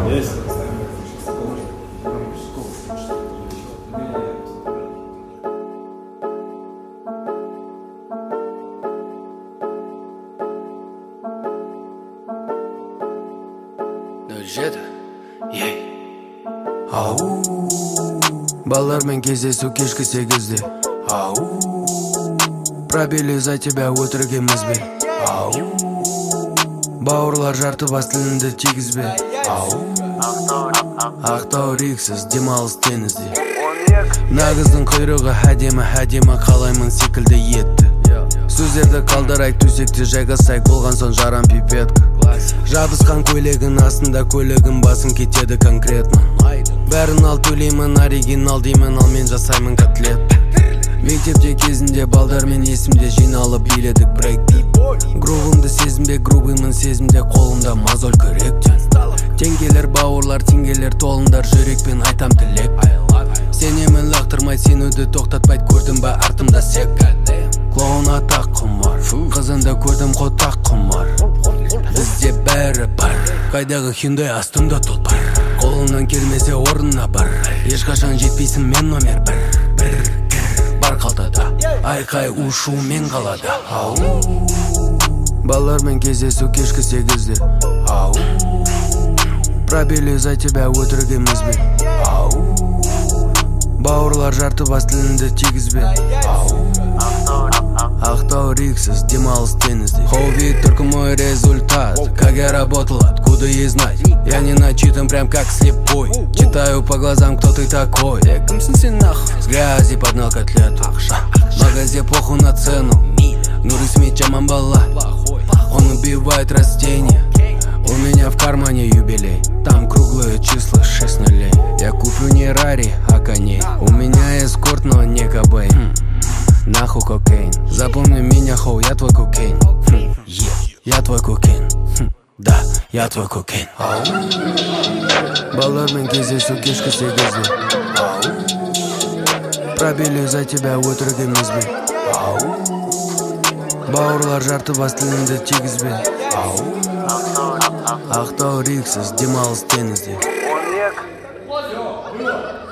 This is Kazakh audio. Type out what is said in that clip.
Балармен кездесу кешкі 8-де. Пробили за тебя өтірік емес бе? Бауырлар жарты бас тілінді тигізбе? Ақтау риксіз демалыс теңізде. Нағыздың құйрығы әдемі қалаймын секілді етті. Сөздерді қалдырайық төсекте жайғасайық, болған соң жарам пипетка. Жабысқан көйлегін астында көлігін басын кетеді конкретно. Бәрін ал төлеймін, оригинал деймін, ал мен жасаймын котлет. Мектепте кезінде балдармен есімде жиналып биледік брейкті. Грубымды сезімде, грубымын сезімде, қолымда мозоль күректе. Теңгелер бауырлар, теңгелер толындар, жүрекпен айтам тілек. Сенемін лақтырмай, сенуді тоқтатпайды, көрдім ба артымда сек. Клоун атақ құмар, қызында көрдім қотақ құмар. Бізде бәрі бар, қайдағы Hyundai астымда тұлпар. Қолымнан келмесе орнына бар, ешқашан жетпейсің мен номер бір бар қалтада, айқай ушу мен қалада. Балармен кездесу кешкі 8-де. Пробили за тебя өтірік емес бе? Бауырлар жарты бас тілінді тигізбе? Ақтау риксіз демалыс теңізде. Хобби только мой результат. Как я работал, откуда ей знать? Я не начитан прям как слепой. Читаю по глазам, кто ты такой. Кімсің сен нахуй? С грязи поднял котлету. В магазе похуй на цену. Нур Смит жаман бала. Он убивает растения. У меня в кармане юбилей. Там круглые числа 6 нулей. Я куплю не Рари, а коней. У меня эскорт, но не Кобейн. Нахуй кокейн. Запомни меня, хоу, я твой кокейн. Я твой кокейн. Да, я твой кокейн. Балармен кездесу кешкі 8-де. Пробили за тебя өтірік емес бе? Бауырлар жарты бас тілінді тигізбе? Ақтау риксіз демалыс теңізде.